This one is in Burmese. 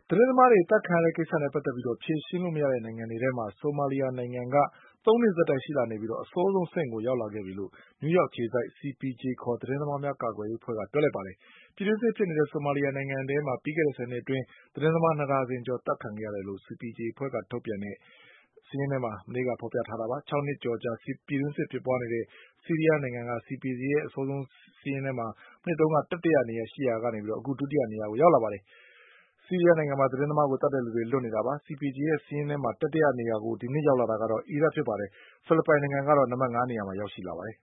သတင်းသမားတွေအသတ်ခံရတဲ့ကိစ္စနဲ့ပတ်သက်ပြီးဖြေရှင်းလို့မရတဲ့နိုင်ငံတွေထဲမှာဆိုမာလီယာနိုင်ငံက၃ နှစ်ဆက်တိုက်ရှိလာနေပြီးအဆိုးဆုံးအဆင့်ကိုရောက်လာခဲ့ပြီလို့နယူးယောက်အခြေစိုက် CPJ ခေါ်သတင်းသမားများကာကွယ်ရေးအဖွဲ့ကပြောလိုက်ပါတယ်။ပြည်တွင်းစစ်ဖြစ်နေတဲ့ဆိုမာလီယာနိုင်ငံထဲမှာပြီးခဲ့တဲ့10 နှစ်အတွင်းသတင်းသမား2 ဒါဇင်ကျော်အသတ်ခံခဲ့ရတယ်လို့ CPJ အဖွဲ့ကထုတ်ပြန်တဲ့စာရင်းထဲမှာမနေ့ကဖေါ်ပြထားတာပါ။ 6 နှစ်ကျော်ကြာပြည်တွင်းစစ်ဖြစ်ပွါးနေတဲ့ဆီးရီးယားနိုင်ငံက CPJ ရဲ့အဆိုးဆုံးစာရင်းထဲမှာမနှစ်တုန်းကတတိယနေရာရှိရာကနေအခုဒုတိယနေရာကိုရောက်လာပါတယ်။ ဆီးရီးယားနိုင်ငံမှာသတင်းသမားကိုသတ်တဲ့လူတွေလွတ်နေတာပါ။ CPJ ရဲ့စာရင်းထဲမှာတတိယနေရာကိုဒီနှစ်ရောက်လာတာကတော့အီရတ်ဖြစ်ပါတယ်။ ဖိလစ်ပိုင်နိုင်ငံကတော့နံပါတ် 5 နေရာမှာရောက်ရှိလာပါတယ်